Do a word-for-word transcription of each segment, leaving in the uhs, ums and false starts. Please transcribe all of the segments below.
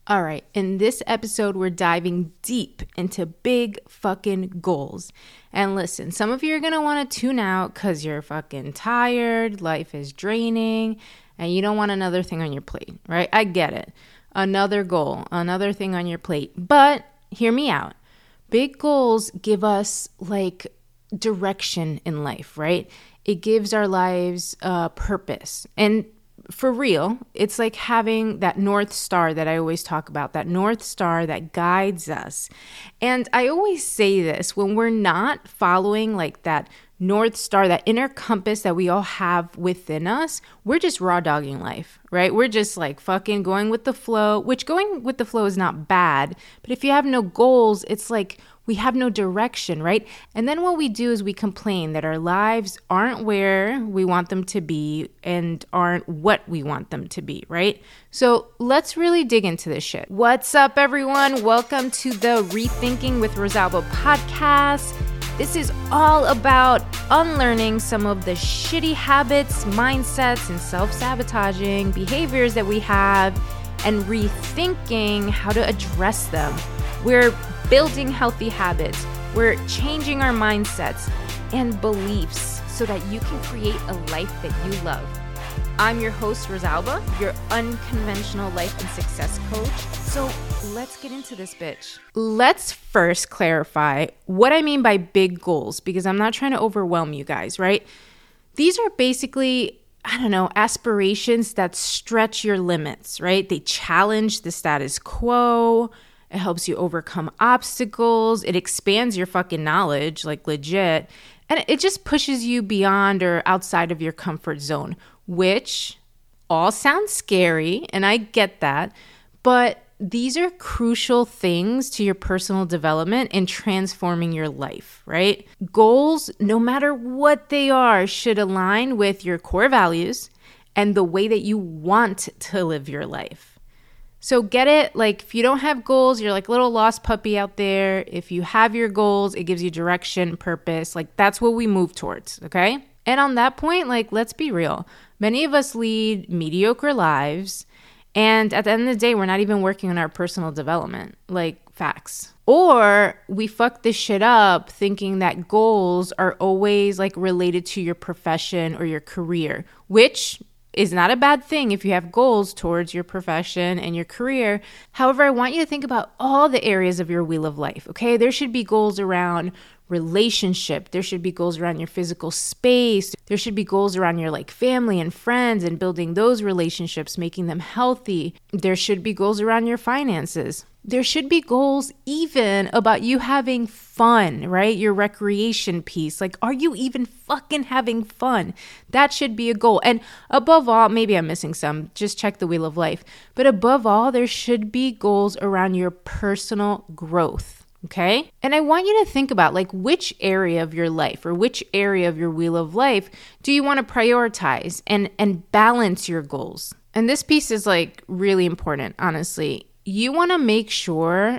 All right, in this episode, we're diving deep into big fucking goals. And listen, some of you are going to want to tune out because you're fucking tired, life is draining, and you don't want another thing on your plate, right? I get it. Another goal, another thing on your plate. But hear me out. Big goals give us like direction in life, right? It gives our lives uh, purpose. And for real, it's like having that North Star that I always talk about, that North Star that guides us. And I always say this, when we're not following like that North Star, that inner compass that we all have within us, we're just raw dogging life, right? We're just like fucking going with the flow, which going with the flow is not bad. But if you have no goals, it's like we have no direction, right? And then what we do is we complain that our lives aren't where we want them to be and aren't what we want them to be, right? So let's really dig into this shit. What's up, everyone? Welcome to the Rethinking with Rosalba podcast. This is all about unlearning some of the shitty habits, mindsets, and self-sabotaging behaviors that we have and rethinking how to address them. We're building healthy habits. We're changing our mindsets and beliefs so that you can create a life that you love. I'm your host, Rosalba, your unconventional life and success coach. So let's get into this bitch. Let's first clarify what I mean by big goals, because I'm not trying to overwhelm you guys, right? These are basically, I don't know, aspirations that stretch your limits, right? They challenge the status quo. It helps you overcome obstacles. It expands your fucking knowledge, like legit. And it just pushes you beyond or outside of your comfort zone, which all sounds scary, and I get that. But these are crucial things to your personal development and transforming your life, right? Goals, no matter what they are, should align with your core values and the way that you want to live your life. So get it? Like, if you don't have goals, you're like a little lost puppy out there. If you have your goals, it gives you direction, purpose. Like, that's what we move towards, okay? And on that point, like, let's be real. Many of us lead mediocre lives, and at the end of the day, we're not even working on our personal development. Like, facts. Or we fuck this shit up thinking that goals are always, like, related to your profession or your career, which is not a bad thing if you have goals towards your profession and your career. However, I want you to think about all the areas of your wheel of life, okay? There should be goals around relationship. There should be goals around your physical space. There should be goals around your like family and friends and building those relationships, making them healthy. There should be goals around your finances. There should be goals even about you having fun, right? Your recreation piece. Like, are you even fucking having fun? That should be a goal. And above all, maybe I'm missing some, just check the wheel of life. But above all, there should be goals around your personal growth. Okay? And I want you to think about like which area of your life or which area of your wheel of life do you want to prioritize and, and balance your goals? And this piece is like really important, honestly. You want to make sure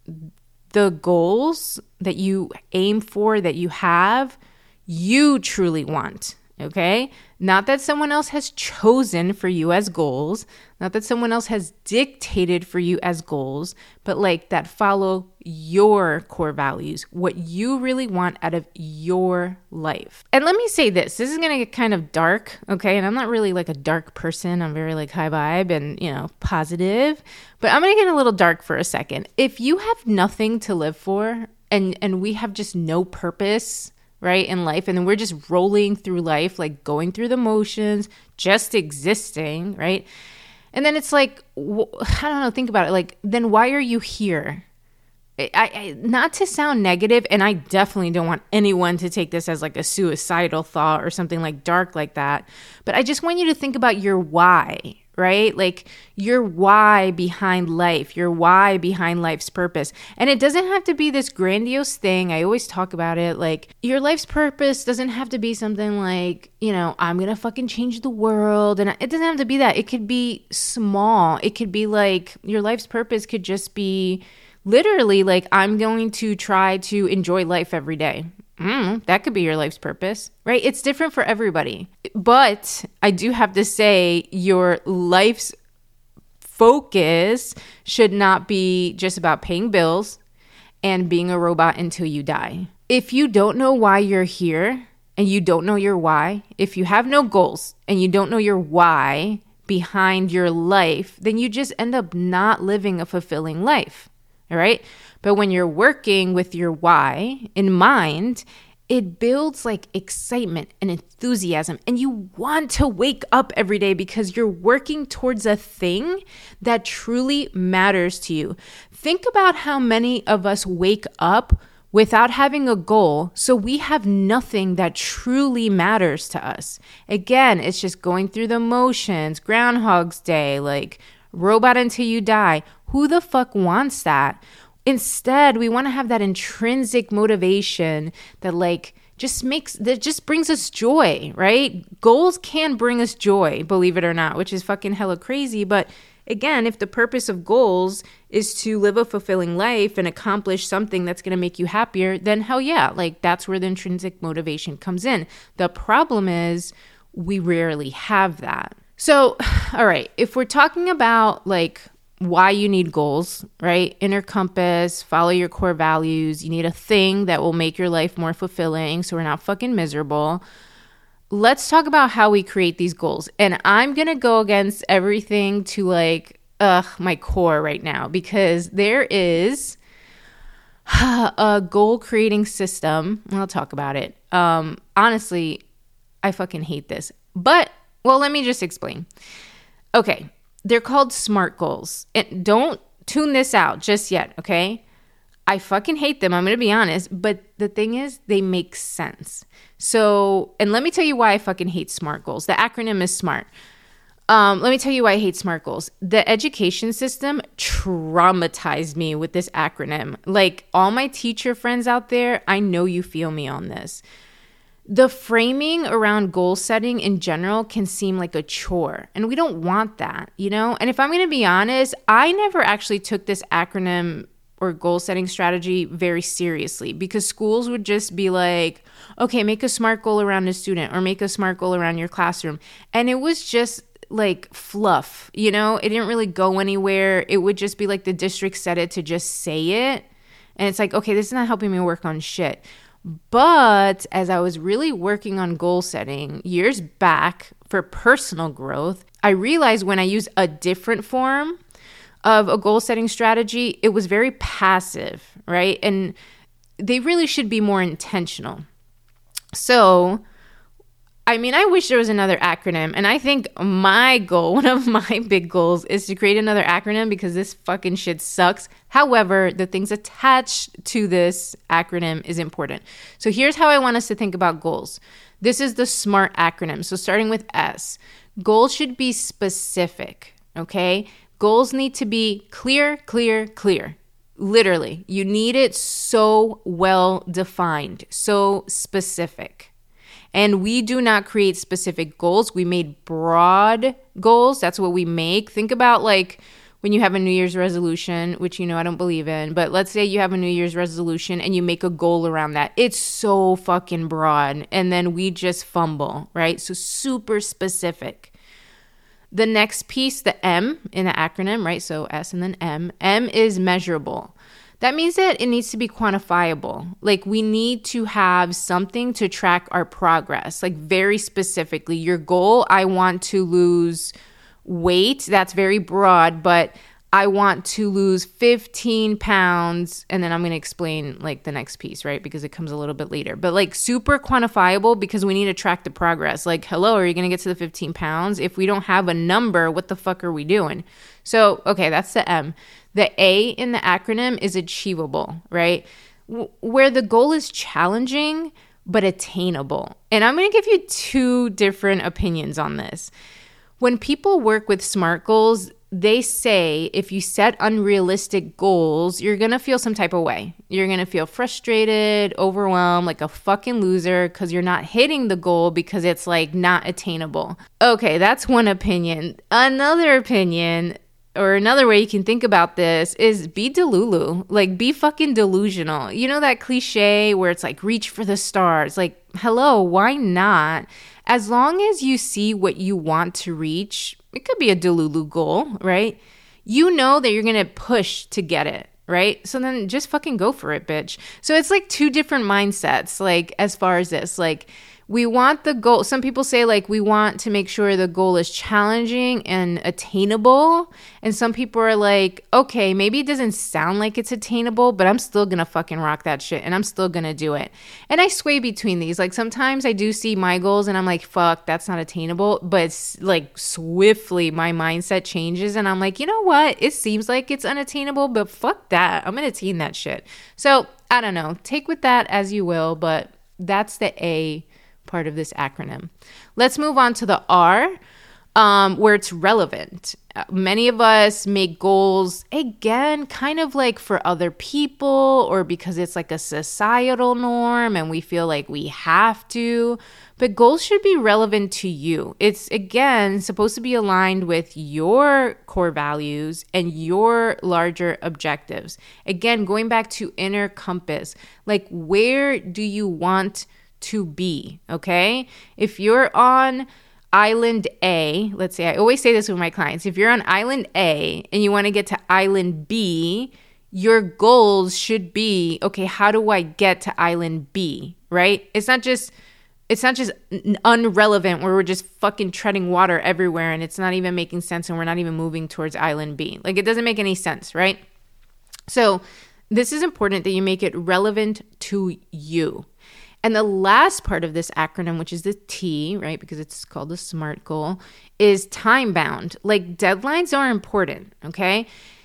the goals that you aim for, that you have, you truly want. Okay? Not that someone else has chosen for you as goals, not that someone else has dictated for you as goals, but like that follow your core values, what you really want out of your life. And let me say this, this is going to get kind of dark, okay? And I'm not really like a dark person. I'm very like high vibe and, you know, positive, but I'm going to get a little dark for a second. If you have nothing to live for and, and we have just no purpose, right, in life, and then we're just rolling through life, like going through the motions, just existing, right? And then it's like, I don't know, think about it. Like, then why are you here? I, I, not to sound negative, and I definitely don't want anyone to take this as like a suicidal thought or something like dark like that. But I just want you to think about your why, right? Like your why behind life, your why behind life's purpose. And it doesn't have to be this grandiose thing. I always talk about it. Like your life's purpose doesn't have to be something like, you know, I'm going to fucking change the world. And it doesn't have to be that. It could be small. It could be like your life's purpose could just be literally like, I'm going to try to enjoy life every day. Mm, that could be your life's purpose, right? It's different for everybody. But I do have to say your life's focus should not be just about paying bills and being a robot until you die. If you don't know why you're here and you don't know your why, if you have no goals and you don't know your why behind your life, then you just end up not living a fulfilling life, all right? But when you're working with your why in mind, it builds like excitement and enthusiasm, and you want to wake up every day because you're working towards a thing that truly matters to you. Think about how many of us wake up without having a goal, so we have nothing that truly matters to us. Again, it's just going through the motions, Groundhog's Day, like robot until you die. Who the fuck wants that? Instead, we want to have that intrinsic motivation that like just makes, that just brings us joy, right? Goals can bring us joy, believe it or not, which is fucking hella crazy. But again, if the purpose of goals is to live a fulfilling life and accomplish something that's going to make you happier, then hell yeah, like that's where the intrinsic motivation comes in. The problem is we rarely have that. So, all right, if we're talking about like why you need goals, right? Inner compass, follow your core values. You need a thing that will make your life more fulfilling so we're not fucking miserable. Let's talk about how we create these goals. And I'm going to go against everything to like, ugh, my core right now, because there is a goal creating system. I'll talk about it. Um, honestly, I fucking hate this. But, well, let me just explain. Okay. They're called SMART goals. And don't tune this out just yet, okay? I fucking hate them, I'm going to be honest. But the thing is, they make sense. So, and let me tell you why I fucking hate SMART goals. The acronym is SMART. Um, let me tell you why I hate SMART goals. The education system traumatized me with this acronym. Like, all my teacher friends out there, I know you feel me on this. The framing around goal setting in general can seem like a chore, and we don't want that, you know? And if I'm going to be honest, I never actually took this acronym or goal setting strategy very seriously, because schools would just be like, okay, make a SMART goal around a student or make a SMART goal around your classroom. And it was just like fluff, you know? It didn't really go anywhere. It would just be like the district said it to just say it. And it's like, okay, this is not helping me work on shit. But as I was really working on goal setting years back for personal growth, I realized when I use a different form of a goal setting strategy, it was very passive, right? And they really should be more intentional. So, I mean, I wish there was another acronym. And I think my goal, one of my big goals, is to create another acronym because this fucking shit sucks. However, the things attached to this acronym is important. So here's how I want us to think about goals. This is the SMART acronym. So starting with S, goals should be specific, okay? Goals need to be clear, clear, clear. Literally, you need it so well defined, so specific. And we do not create specific goals. We made broad goals. That's what we make. Think about like when you have a New Year's resolution, which you know I don't believe in, but let's say you have a New Year's resolution and you make a goal around that. It's so fucking broad. And then we just fumble, right? So super specific. The next piece, the M in the acronym, right? So S and then M. M is measurable. That means that it needs to be quantifiable. Like we need to have something to track our progress. Like very specifically, your goal, I want to lose weight. That's very broad, but I want to lose fifteen pounds. And then I'm going to explain like the next piece, right? Because it comes a little bit later. But like super quantifiable because we need to track the progress. Like, hello, are you going to get to the fifteen pounds? If we don't have a number, what the fuck are we doing? So, okay, that's the M. The A in the acronym is achievable, right? W- where the goal is challenging, but attainable. And I'm going to give you two different opinions on this. When people work with SMART goals, they say if you set unrealistic goals, you're going to feel some type of way. You're going to feel frustrated, overwhelmed, like a fucking loser because you're not hitting the goal because it's like not attainable. Okay, that's one opinion. Another opinion, or another way you can think about this, is be delulu. Like, be fucking delusional. You know that cliche where it's like, reach for the stars. Like, hello, why not? As long as you see what you want to reach, it could be a delulu goal, right? you know that you're going to push to get it, right? So then just fucking go for it, bitch. So it's like two different mindsets, like as far as this, like we want the goal. Some people say like we want to make sure the goal is challenging and attainable. And some people are like, okay, maybe it doesn't sound like it's attainable, but I'm still going to fucking rock that shit and I'm still going to do it. And I sway between these. Like sometimes I do see my goals and I'm like, fuck, that's not attainable. But it's like swiftly my mindset changes and I'm like, you know what? It seems like it's unattainable, but fuck that. I'm going to attain that shit. So I don't know. Take with that as you will, but that's the A part of this acronym. Let's move on to the R, um, where it's relevant. Uh, many of us make goals, again, kind of like for other people or because it's like a societal norm and we feel like we have to, but goals should be relevant to you. It's, again, supposed to be aligned with your core values and your larger objectives. Again, going back to inner compass, like where do you want to be, okay? If you're on island A, let's say, I always say this with my clients, if you're on island A and you want to get to island B, your goals should be, okay, how do I get to island B, right? It's not just, it's not just unrelevant where we're just fucking treading water everywhere and it's not even making sense and we're not even moving towards island B. Like it doesn't make any sense, right? So this is important that you make it relevant to you. And the last part of this acronym, which is the T, right, because it's called the SMART goal, is time bound. Like deadlines are important, okay?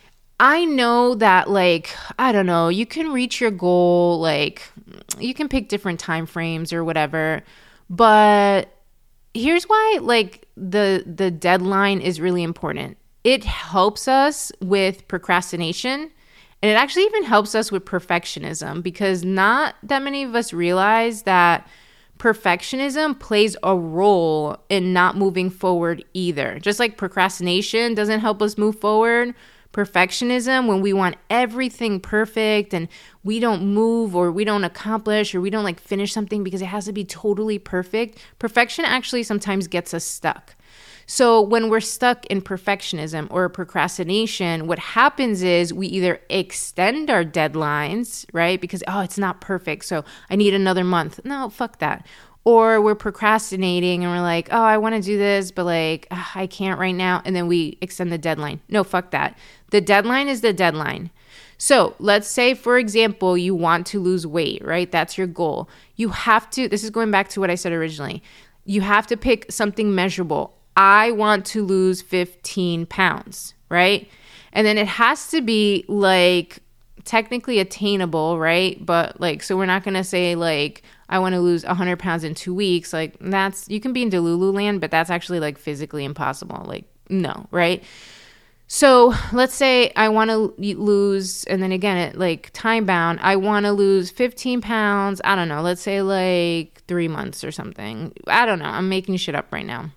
I know that like, I don't know, you can reach your goal, like you can pick different time frames or whatever, but here's why like the the deadline is really important. It helps us with procrastination. And it actually even helps us with perfectionism because not that many of us realize that perfectionism plays a role in not moving forward either. Just like procrastination doesn't help us move forward, perfectionism, when we want everything perfect and we don't move or we don't accomplish or we don't like finish something because it has to be totally perfect, perfection actually sometimes gets us stuck. So when we're stuck in perfectionism or procrastination, what happens is we either extend our deadlines, right? Because, oh, it's not perfect, so I need another month. No, fuck that. Or we're procrastinating and we're like, oh, I want to do this, but like, ugh, I can't right now. And then we extend the deadline. No, fuck that. The deadline is the deadline. So let's say, for example, you want to lose weight, right? That's your goal. You have to, this is going back to what I said originally. You have to pick something measurable. I want to lose fifteen pounds, right? And then it has to be like technically attainable, right? But like, so we're not going to say like, I want to lose one hundred pounds in two weeks. Like that's, you can be in Delulu land, but that's actually like physically impossible. Like, no, right? So let's say I want to lose, and then again, it like time bound, I want to lose fifteen pounds. I don't know. Let's say like three months or something. I don't know. I'm making shit up right now.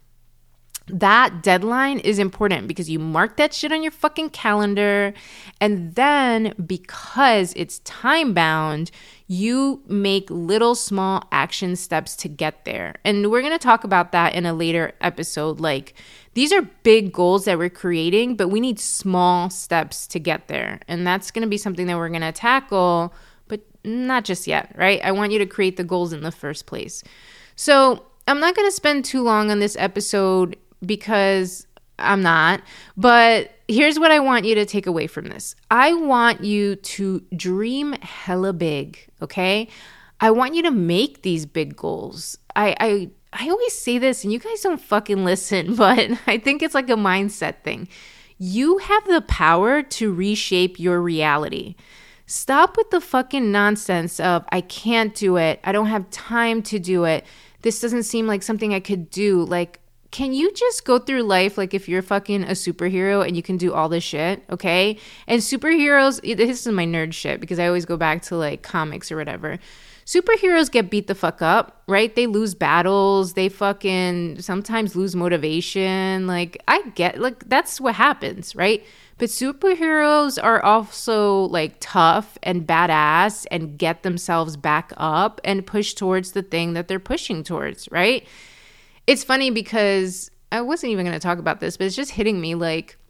That deadline is important because you mark that shit on your fucking calendar. And then because it's time bound, you make little small action steps to get there. And we're going to talk about that in a later episode. Like these are big goals that we're creating, but we need small steps to get there. And that's going to be something that we're going to tackle, but not just yet, right? I want you to create the goals in the first place. So I'm not going to spend too long on this episode because I'm not, but here's what I want you to take away from this. I want you to dream hella big, okay? I want you to make these big goals. I, I, I always say this and you guys don't fucking listen, but I think it's like a mindset thing. You have the power to reshape your reality. Stop with the fucking nonsense of, I can't do it. I don't have time to do it. This doesn't seem like something I could do. Like, can you just go through life like if you're fucking a superhero and you can do all this shit, okay? And superheroes, this is my nerd shit because I always go back to like comics or whatever. Superheroes get beat the fuck up, right? They lose battles. They fucking sometimes lose motivation. Like, I get, like, that's what happens, right? But superheroes are also like tough and badass and get themselves back up and push towards the thing that they're pushing towards, right? It's funny because I wasn't even going to talk about this, but it's just hitting me like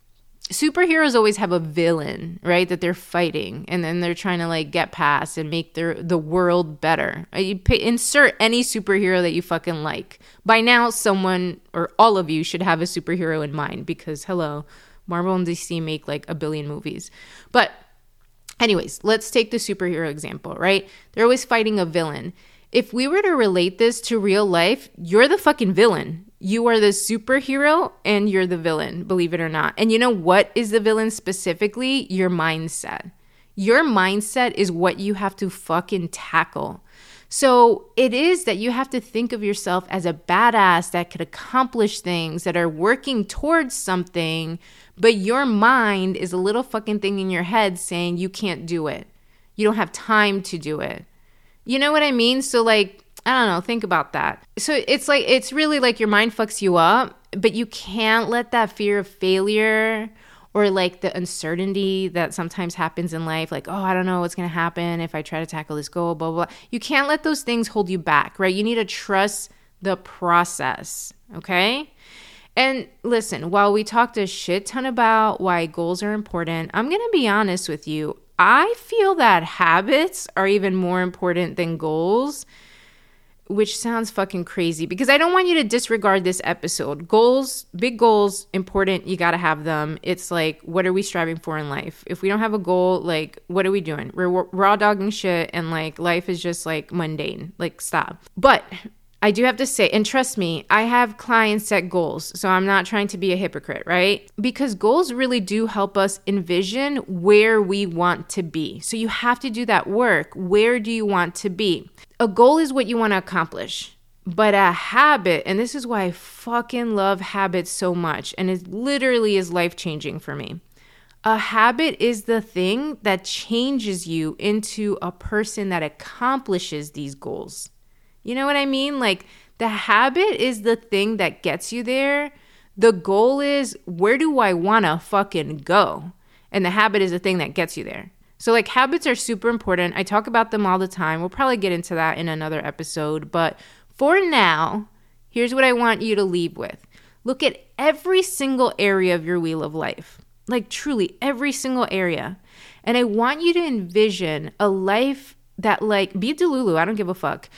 superheroes always have a villain, right, that they're fighting, and then they're trying to like get past and make their the world better. You pay, insert any superhero that you fucking like. By now, someone or all of you should have a superhero in mind because, hello, Marvel and D C make like a billion movies. But anyways, let's take the superhero example, right? They're always fighting a villain. If we were to relate this to real life, you're the fucking villain. You are the superhero and you're the villain, believe it or not. And you know what is the villain specifically? Your mindset. Your mindset is what you have to fucking tackle. So it is that you have to think of yourself as a badass that could accomplish things, that are working towards something, but your mind is a little fucking thing in your head saying you can't do it. You don't have time to do it. You know what I mean? So like, I don't know, think about that. So it's like, it's really like your mind fucks you up, but you can't let that fear of failure or like the uncertainty that sometimes happens in life, like, oh, I don't know what's going to happen if I try to tackle this goal, blah, blah, blah. You can't let those things hold you back, right? You need to trust the process, okay? And listen, while we talked a shit ton about why goals are important, I'm going to be honest with you. I feel that habits are even more important than goals, which sounds fucking crazy because I don't want you to disregard this episode. Goals, big goals, important. You got to have them. It's like, what are we striving for in life? If we don't have a goal, like, what are we doing? We're raw dogging shit and like life is just like mundane. Like, stop. But I do have to say, and trust me, I have clients set goals, so I'm not trying to be a hypocrite, right? Because goals really do help us envision where we want to be. So you have to do that work. Where do you want to be? A goal is what you want to accomplish, but a habit, and this is why I fucking love habits so much, and it literally is life-changing for me. A habit is the thing that changes you into a person that accomplishes these goals. You know what I mean? Like the habit is the thing that gets you there. The goal is, where do I want to fucking go? And the habit is the thing that gets you there. So like habits are super important. I talk about them all the time. We'll probably get into that in another episode. But for now, here's what I want you to leave with. Look at every single area of your wheel of life. Like truly every single area. And I want you to envision a life that like, be Delulu, I don't give a fuck.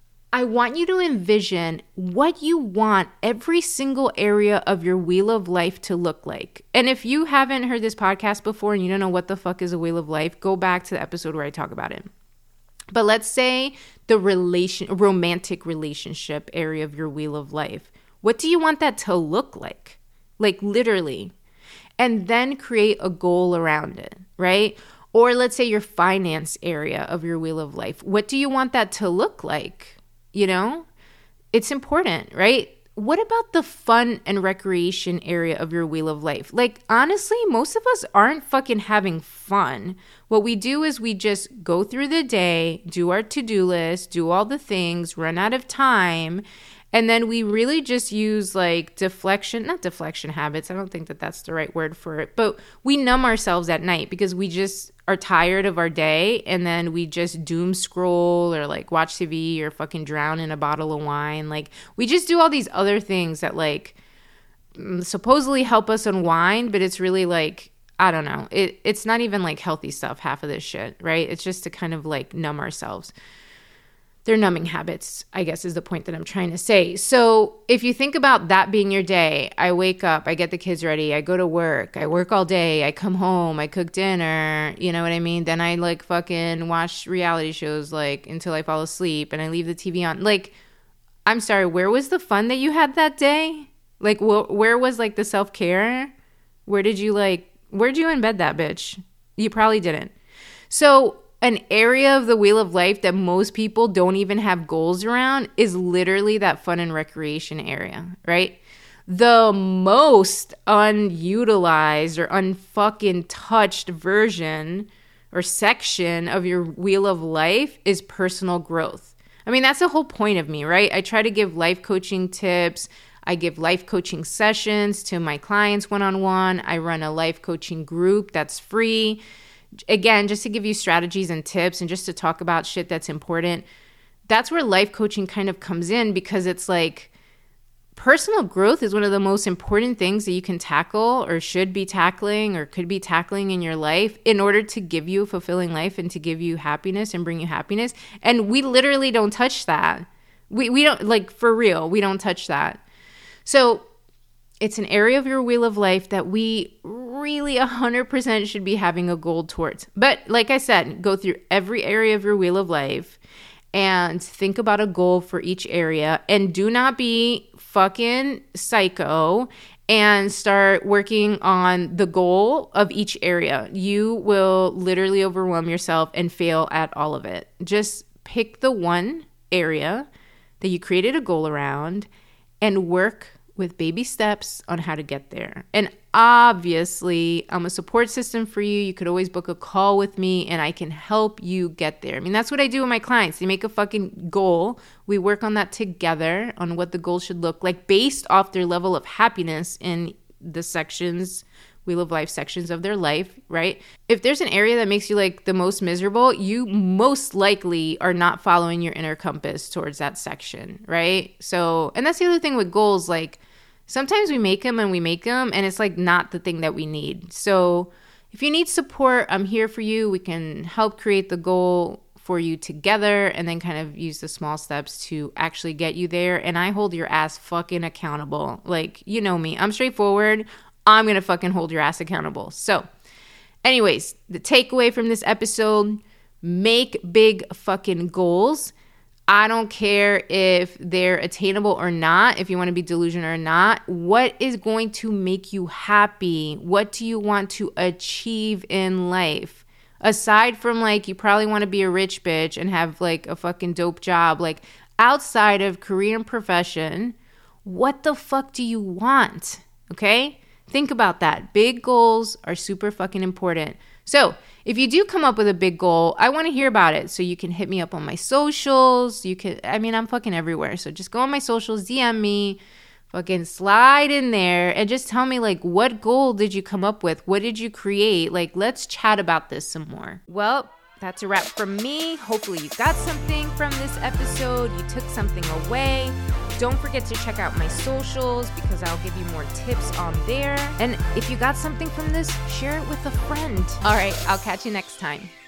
I want you to envision what you want every single area of your wheel of life to look like. And if you haven't heard this podcast before and you don't know what the fuck is a wheel of life, go back to the episode where I talk about it. But let's say the relation, romantic relationship area of your wheel of life. What do you want that to look like? Like literally. And then create a goal around it, right? Or let's say your finance area of your wheel of life. What do you want that to look like? You know, it's important, right? What about the fun and recreation area of your wheel of life? Like, honestly, most of us aren't fucking having fun. What we do is we just go through the day, do our to-do list, do all the things, run out of time, and then we really just use like deflection, not deflection habits. I don't think that that's the right word for it, but we numb ourselves at night because we just are tired of our day, and then we just doom scroll or like watch T V or fucking drown in a bottle of wine. Like we just do all these other things that like supposedly help us unwind, but it's really like, I don't know. It it's not even like healthy stuff, half of this shit, right? It's just to kind of like numb ourselves. They're numbing habits, I guess is the point that I'm trying to say. So if you think about that being your day, I wake up, I get the kids ready, I go to work, I work all day, I come home, I cook dinner, you know what I mean? Then I like fucking watch reality shows like until I fall asleep and I leave the T V on. Like, I'm sorry, where was the fun that you had that day? Like, wh- where was like the self-care? Where did you like, where'd you embed that bitch? You probably didn't. So an area of the wheel of life that most people don't even have goals around is literally that fun and recreation area, right? The most unutilized or unfucking touched version or section of your wheel of life is personal growth. I mean, that's the whole point of me, right? I try to give life coaching tips. I give life coaching sessions to my clients one-on-one. I run a life coaching group that's free. Again, just to give you strategies and tips and just to talk about shit that's important. That's where life coaching kind of comes in because it's like personal growth is one of the most important things that you can tackle or should be tackling or could be tackling in your life in order to give you a fulfilling life and to give you happiness and bring you happiness. And we literally don't touch that. We we don't, like, for real, we don't touch that. So it's an area of your wheel of life that we really one hundred percent should be having a goal towards. But like I said, go through every area of your wheel of life and think about a goal for each area, and do not be fucking psycho and start working on the goal of each area. You will literally overwhelm yourself and fail at all of it. Just pick the one area that you created a goal around and work with baby steps on how to get there. And obviously, I'm a support system for you. You could always book a call with me and I can help you get there. I mean, that's what I do with my clients. They make a fucking goal. We work on that together on what the goal should look like based off their level of happiness in the sections, Wheel of Life sections of their life, right? If there's an area that makes you like the most miserable, you most likely are not following your inner compass towards that section, right? So, and that's the other thing with goals, like, sometimes we make them and we make them and it's like not the thing that we need. So if you need support, I'm here for you. We can help create the goal for you together and then kind of use the small steps to actually get you there. And I hold your ass fucking accountable. Like, you know me, I'm straightforward. I'm going to fucking hold your ass accountable. So anyways, the takeaway from this episode, make big fucking goals. I don't care if they're attainable or not, if you want to be delusional or not. What is going to make you happy? What do you want to achieve in life? Aside from, like, you probably want to be a rich bitch and have like a fucking dope job, like outside of career and profession, what the fuck do you want? Okay? Think about that. Big goals are super fucking important. So if you do come up with a big goal, I want to hear about it. So you can hit me up on my socials. You can, I mean, I'm fucking everywhere. So just go on my socials, D M me, fucking slide in there and just tell me, like, what goal did you come up with? What did you create? Like, let's chat about this some more. Well, that's a wrap from me. Hopefully you got something from this episode. You took something away. Don't forget to check out my socials because I'll give you more tips on there. And if you got something from this, share it with a friend. All right, I'll catch you next time.